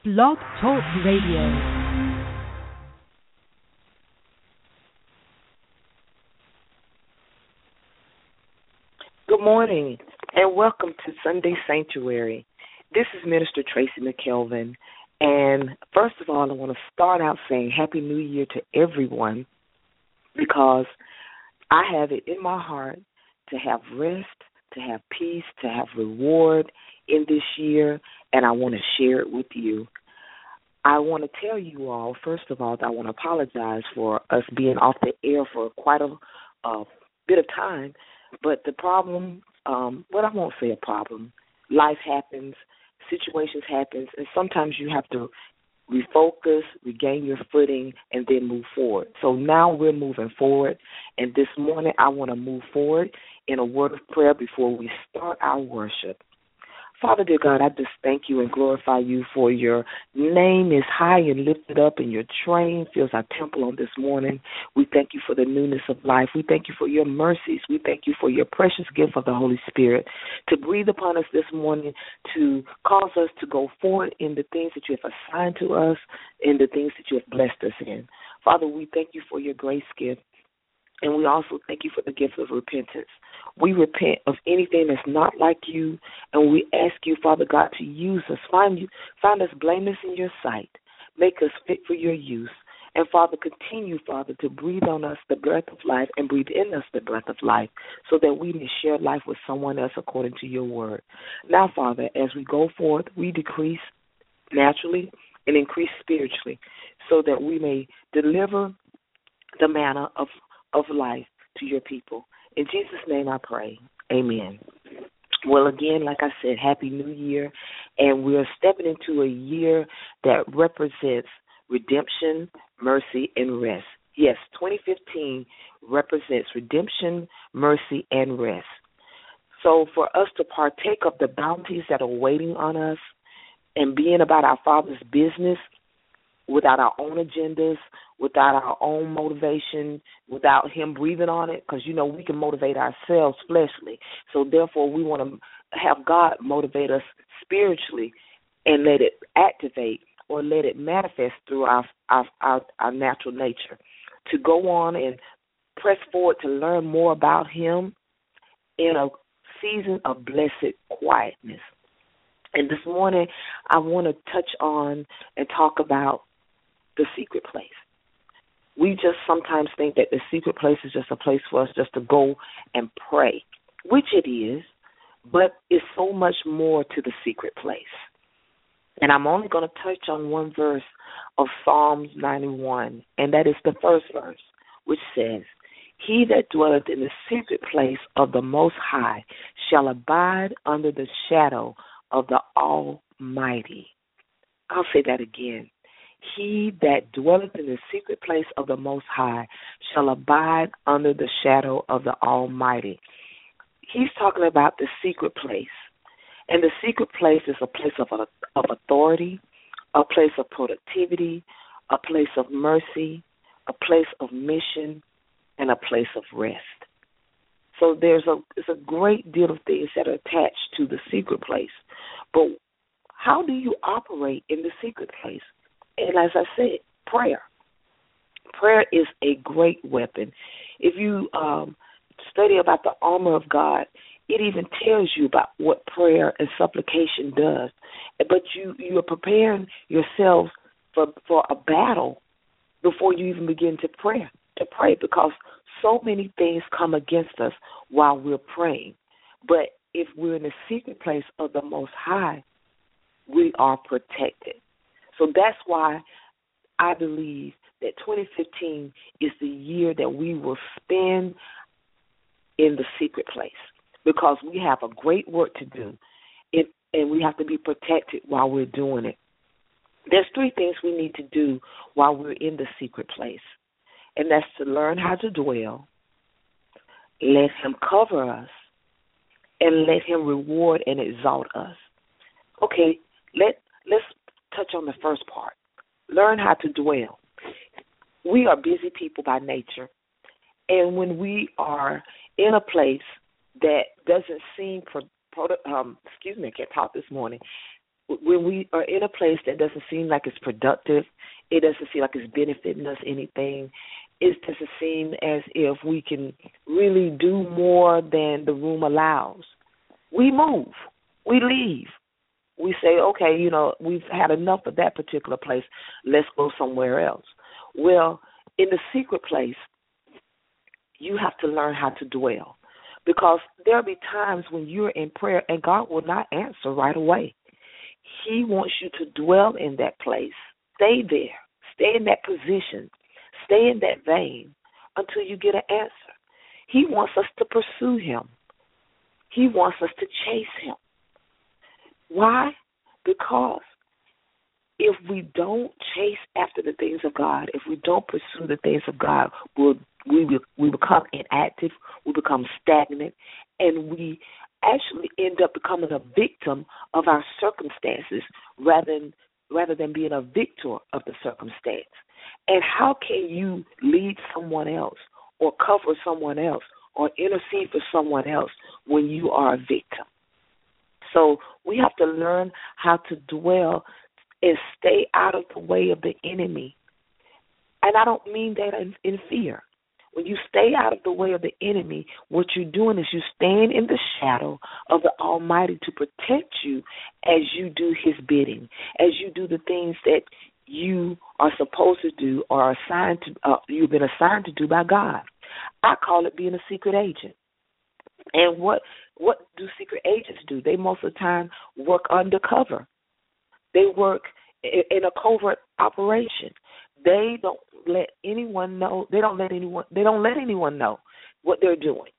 Blog Talk Radio. Good morning and welcome to Sunday Sanctuary. This is Minister Tracy McKelvin, and first of all, I want to start out saying Happy New Year to everyone because I have it in my heart to have rest, to have peace, to have reward in this year, and I want to share it with you. I want to tell you all, first of all, that I want to apologize for us being off the air for quite a bit of time. But the problem, I won't say a problem. Life happens, situations happen, and sometimes you have to refocus, regain your footing, and then move forward. So now we're moving forward, and this morning I want to move forward in a word of prayer before we start our worship. Father, dear God, I just thank you and glorify you for your name is high and lifted up and your train fills our temple on this morning. We thank you for the newness of life. We thank you for your mercies. We thank you for your precious gift of the Holy Spirit to breathe upon us this morning, to cause us to go forward in the things that you have assigned to us, in the things that you have blessed us in. Father, we thank you for your grace gift. And we also thank you for the gift of repentance. We repent of anything that's not like you, and we ask you, Father God, to use us. Find us blameless in your sight. Make us fit for your use. And, Father, continue, Father, to breathe on us the breath of life and breathe in us the breath of life so that we may share life with someone else according to your word. Now, Father, as we go forth, we decrease naturally and increase spiritually so that we may deliver the manna of life to your people. In Jesus' name I pray. Amen. Well, again, like I said, Happy New Year. And we're stepping into a year that represents redemption, mercy, and rest. Yes, 2015 represents redemption, mercy, and rest. So for us to partake of the bounties that are waiting on us and being about our Father's business without our own agendas, without our own motivation, without him breathing on it, because, we can motivate ourselves fleshly. So, therefore, we want to have God motivate us spiritually and let it activate or let it manifest through our natural nature. To go on and press forward to learn more about him in a season of blessed quietness. And this morning, I want to touch on and talk about the secret place. We just sometimes think that the secret place is just a place for us just to go and pray, which it is, but it's so much more to the secret place. And I'm only going to touch on one verse of Psalms 91, and that is the first verse, which says, "He that dwelleth in the secret place of the Most High shall abide under the shadow of the Almighty." I'll say that again. "He that dwelleth in the secret place of the Most High shall abide under the shadow of the Almighty." He's talking about the secret place. And the secret place is a place of authority, a place of productivity, a place of mercy, a place of mission, and a place of rest. So there's a great deal of things that are attached to the secret place. But how do you operate in the secret place? And as I said, prayer. Prayer is a great weapon. If you study about the armor of God, it even tells you about what prayer and supplication does. But you are preparing yourself for a battle before you even begin to pray, because so many things come against us while we're praying. But if we're in the secret place of the Most High, we are protected. So that's why I believe that 2015 is the year that we will spend in the secret place, because we have a great work to do, and we have to be protected while we're doing it. There's three things we need to do while we're in the secret place, and that's to learn how to dwell, let him cover us, and let him reward and exalt us. Okay, let's touch on the first part. Learn how to dwell. We are busy people by nature, and when we are in a place that doesn't seem I can't talk this morning, when we are in a place that doesn't seem like it's productive, it doesn't seem like it's benefiting us anything, it doesn't seem as if we can really do more than the room allows, we move, we leave. We say, okay, we've had enough of that particular place. Let's go somewhere else. Well, in the secret place, you have to learn how to dwell, because there'll be times when you're in prayer and God will not answer right away. He wants you to dwell in that place. Stay there. Stay in that position. Stay in that vein until you get an answer. He wants us to pursue him. He wants us to chase him. Why? Because if we don't chase after the things of God, if we don't pursue the things of God, we become inactive, we become stagnant, and we actually end up becoming a victim of our circumstances rather than being a victor of the circumstance. And how can you lead someone else or cover someone else or intercede for someone else when you are a victim? So we have to learn how to dwell and stay out of the way of the enemy. And I don't mean that in fear. When you stay out of the way of the enemy, what you're doing is you're staying in the shadow of the Almighty to protect you as you do his bidding, as you do the things that you are supposed to do or you've been assigned to do by God. I call it being a secret agent. And what do secret agents do? They most of the time work undercover. They work in a covert operation. They don't let anyone know. They don't let anyone know what they're doing.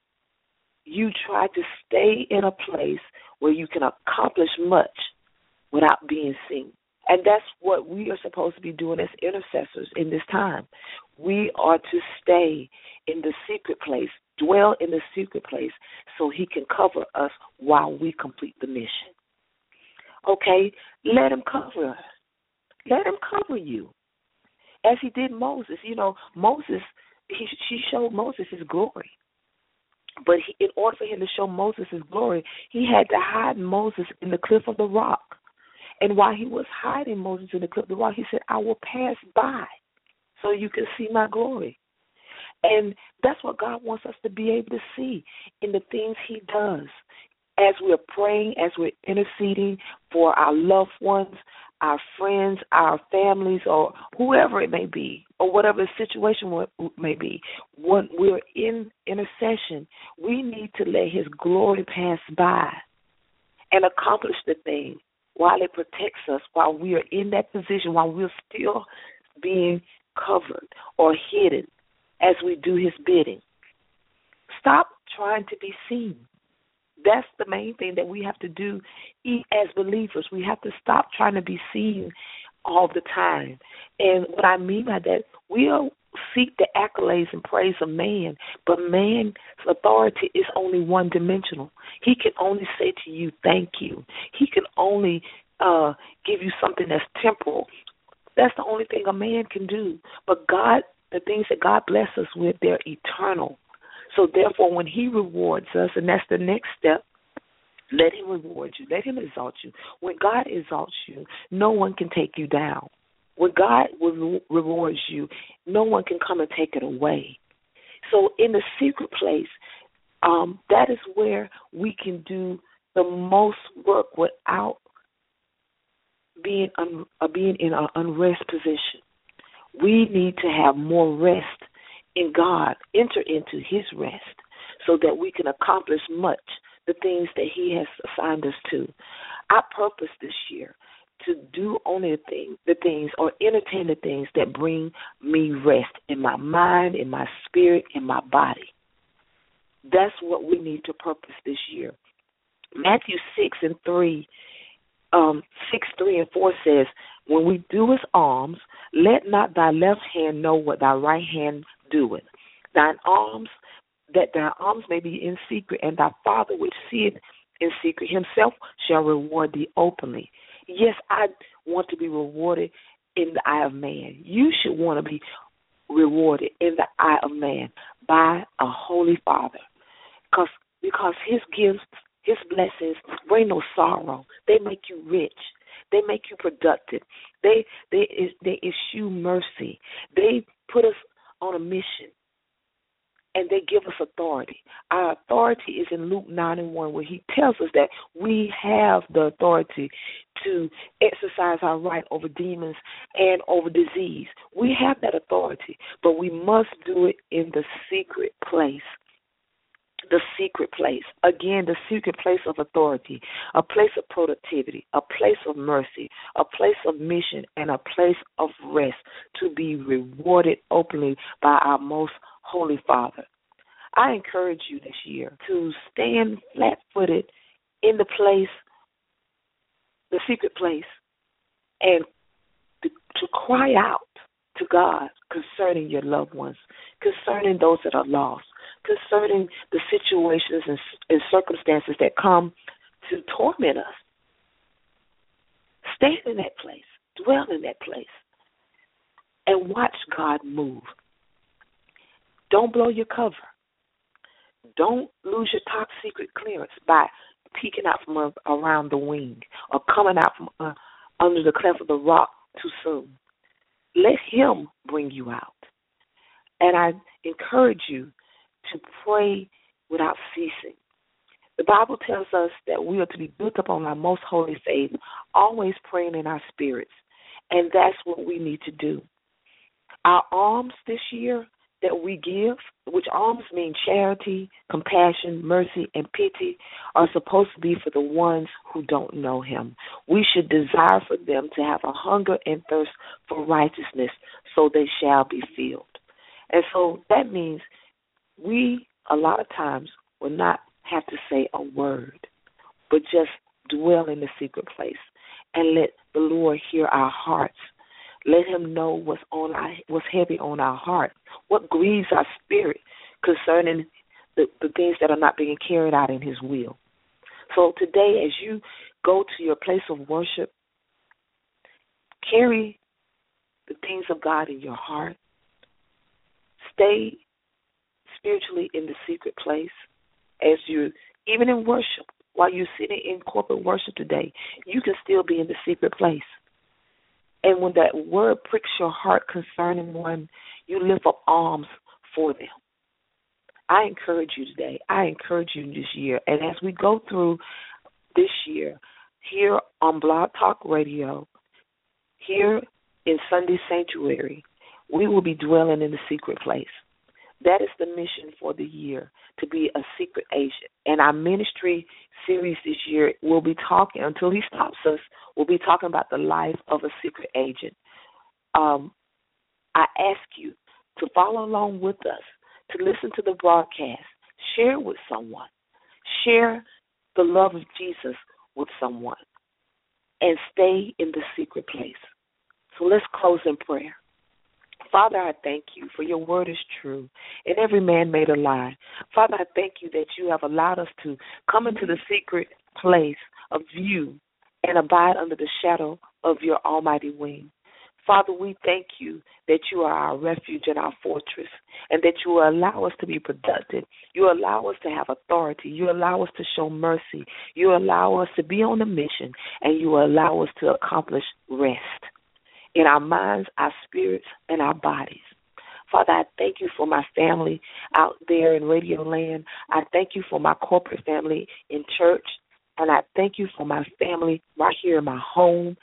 You try to stay in a place where you can accomplish much without being seen. And that's what we are supposed to be doing as intercessors in this time. We are to stay in the secret place, dwell in the secret place, so he can cover us while we complete the mission. Okay? Let him cover us. Let him cover you. As he did Moses. Moses, she showed Moses his glory. But in order for him to show Moses his glory, he had to hide Moses in the cliff of the rock. And while he was hiding Moses in the cliff of the rock, he said, I will pass by so you can see my glory. And that's what God wants us to be able to see in the things he does. As we're praying, as we're interceding for our loved ones, our friends, our families, or whoever it may be, or whatever the situation may be, when we're in intercession, we need to let his glory pass by and accomplish the thing while it protects us, while we are in that position, while we're still being covered or hidden as we do his bidding. Stop trying to be seen. That's the main thing that we have to do as believers. We have to stop trying to be seen all the time. And what I mean by that, we'll seek the accolades and praise of man, but man's authority is only one-dimensional. He can only say to you, thank you. He can only give you something that's temporal. That's the only thing a man can do. But God, the things that God bless us with, they're eternal. So therefore, when he rewards us, and that's the next step, let him reward you. Let him exalt you. When God exalts you, no one can take you down. When God rewards you, no one can come and take it away. So in the secret place, that is where we can do the most work without being in an unrest position. We need to have more rest in God, enter into his rest, so that we can accomplish much, the things that he has assigned us to. I purpose this year to do only the things or entertain the things that bring me rest in my mind, in my spirit, in my body. That's what we need to purpose this year. Matthew 6:3 and 4 says, when we do his alms, let not thy left hand know what thy right hand doeth. Thine alms may be in secret, and thy Father which seeth in secret himself shall reward thee openly. Yes, I want to be rewarded in the eye of man. You should want to be rewarded in the eye of man by a holy Father, because his gifts His blessings bring no sorrow. They make you rich. They make you productive. They issue mercy. They put us on a mission, and they give us authority. Our authority is in Luke 9:1, where he tells us that we have the authority to exercise our right over demons and over disease. We have that authority, but we must do it in the secret place. The secret place. Again, the secret place of authority, a place of productivity, a place of mercy, a place of mission, and a place of rest to be rewarded openly by our most Holy Father. I encourage you this year to stand flat-footed in the place, the secret place, and to cry out to God concerning your loved ones, concerning those that are lost, concerning the situations and circumstances that come to torment us. Stand in that place, dwell in that place, and watch God move. Don't blow your cover. Don't lose your top secret clearance by peeking out from around the wing or coming out from under the cleft of the rock too soon. Let him bring you out. And I encourage you to pray without ceasing. The Bible tells us that we are to be built up on our most holy faith, always praying in our spirits. And that's what we need to do. Our alms this year that we give, which alms mean charity, compassion, mercy, and pity, are supposed to be for the ones who don't know him. We should desire for them to have a hunger and thirst for righteousness, so they shall be filled. And so that means we, a lot of times, will not have to say a word, but just dwell in the secret place and let the Lord hear our hearts. Let him know what's heavy on our heart, what grieves our spirit concerning the things that are not being carried out in his will. So today, as you go to your place of worship, carry the things of God in your heart. Stay spiritually in the secret place as you, even in worship, while you're sitting in corporate worship today, you can still be in the secret place. And when that word pricks your heart concerning one, you lift up arms for them. I encourage you today. I encourage you this year. And as we go through this year, here on Blog Talk Radio, here in Sunday Sanctuary, we will be dwelling in the secret place. That is the mission for the year, to be a secret agent. And our ministry series this year will be talking, until he stops us, we'll be talking about the life of a secret agent. I ask you to follow along with us, to listen to the broadcast, share with someone, share the love of Jesus with someone, and stay in the secret place. So let's close in prayer. Father, I thank you for your word is true, and every man made a lie. Father, I thank you that you have allowed us to come into the secret place of you and abide under the shadow of your almighty wing. Father, we thank you that you are our refuge and our fortress, and that you will allow us to be productive. You allow us to have authority. You allow us to show mercy. You allow us to be on a mission, and you allow us to accomplish rest in our minds, our spirits, and our bodies. Father, I thank you for my family out there in Radio Land. I thank you for my corporate family in church, and I thank you for my family right here in my home,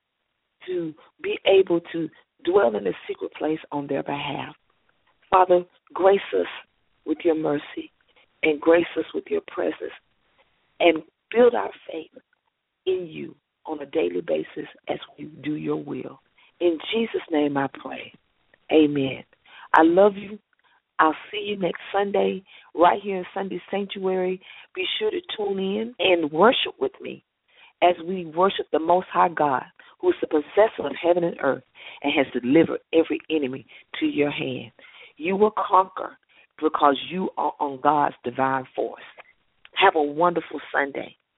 to be able to dwell in the secret place on their behalf. Father, grace us with your mercy and grace us with your presence, and build our faith in you on a daily basis as we do your will. In Jesus' name I pray. Amen. I love you. I'll see you next Sunday right here in Sunday Sanctuary. Be sure to tune in and worship with me as we worship the Most High God, who is the possessor of heaven and earth and has delivered every enemy to your hand. You will conquer because you are on God's divine force. Have a wonderful Sunday.